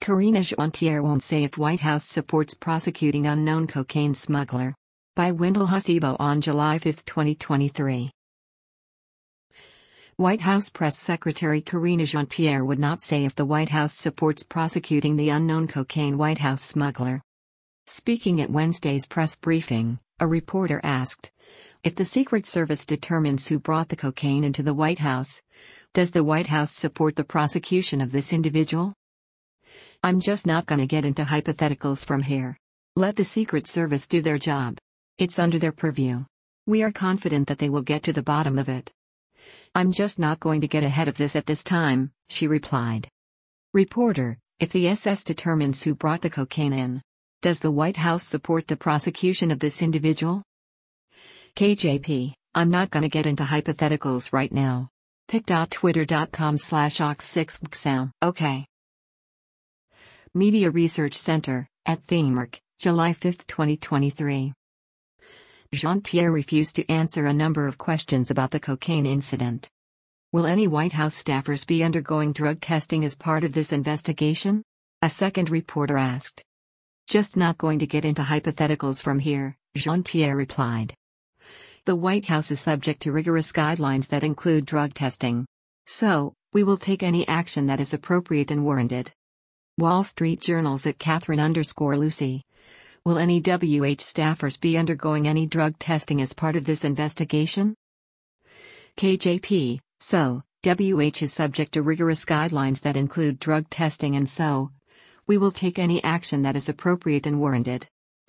Karine Jean-Pierre won't say if White House supports prosecuting unknown cocaine smuggler. By Wendell Husibo on July 5, 2023. White House Press Secretary Karine Jean-Pierre would not say if the White House supports prosecuting the unknown cocaine White House smuggler. Speaking at Wednesday's press briefing, a reporter asked, if the Secret Service determines who brought the cocaine into the White House, does the White House support the prosecution of this individual? I'm just not gonna get into hypotheticals from here. Let the Secret Service do their job. It's under their purview. We are confident that they will get to the bottom of it. I'm just not going to get ahead of this at this time, she replied. Reporter, if the SS determines who brought the cocaine in, does the White House support the prosecution of this individual? KJP, I'm not gonna get into hypotheticals right now. pic.twitter.com/ox6wxam. Okay. Media Research Center, at Themerk, July 5, 2023. Jean-Pierre refused to answer a number of questions about the cocaine incident. Will any White House staffers be undergoing drug testing as part of this investigation? A second reporter asked. Just not going to get into hypotheticals from here, Jean-Pierre replied. The White House is subject to rigorous guidelines that include drug testing. So, we will take any action that is appropriate and warranted. Wall Street Journal's at Catherine_Lucy. Will any WH staffers be undergoing any drug testing as part of this investigation? KJP, so, WH is subject to rigorous guidelines that include drug testing and so, we will take any action that is appropriate and warranted.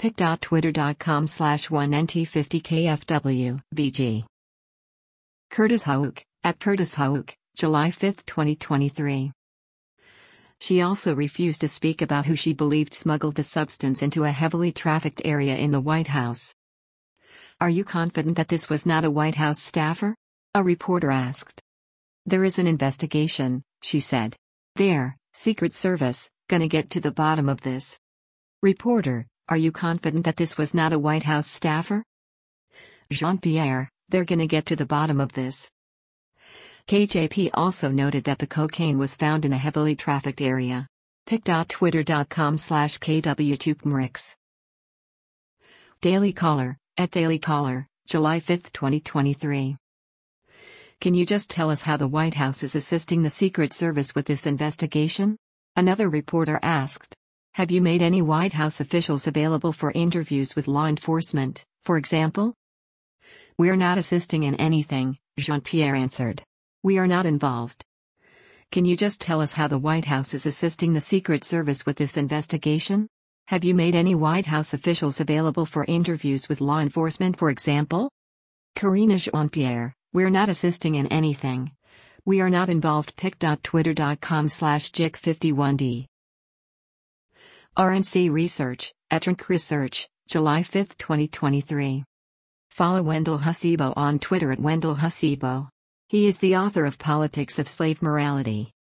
pic.twitter.com/1nt50kfw, VG. Curtis Houck, at Curtis Houck, July 5, 2023. She also refused to speak about who she believed smuggled the substance into a heavily trafficked area in the White House. Are you confident that this was not a White House staffer? A reporter asked. There is an investigation, she said. Secret Service, gonna get to the bottom of this. Reporter, are you confident that this was not a White House staffer? Jean-Pierre, they're gonna get to the bottom of this. KJP also noted that the cocaine was found in a heavily trafficked area. pic.twitter.com/kwtukmrix. Daily Caller, at Daily Caller, July 5, 2023. Can you just tell us how the White House is assisting the Secret Service with this investigation? Another reporter asked. Have you made any White House officials available for interviews with law enforcement, for example? We're not assisting in anything, Jean-Pierre answered. We are not involved. Can you just tell us how the White House is assisting the Secret Service with this investigation? Have you made any White House officials available for interviews with law enforcement, for example? Karine Jean-Pierre, we're not assisting in anything. We are not involved. pic.twitter.com/jick51d. RNC Research, at Rank Research, July 5, 2023. Follow Wendell Husibo on Twitter at Wendell Husibo. He is the author of Politics of Slave Morality.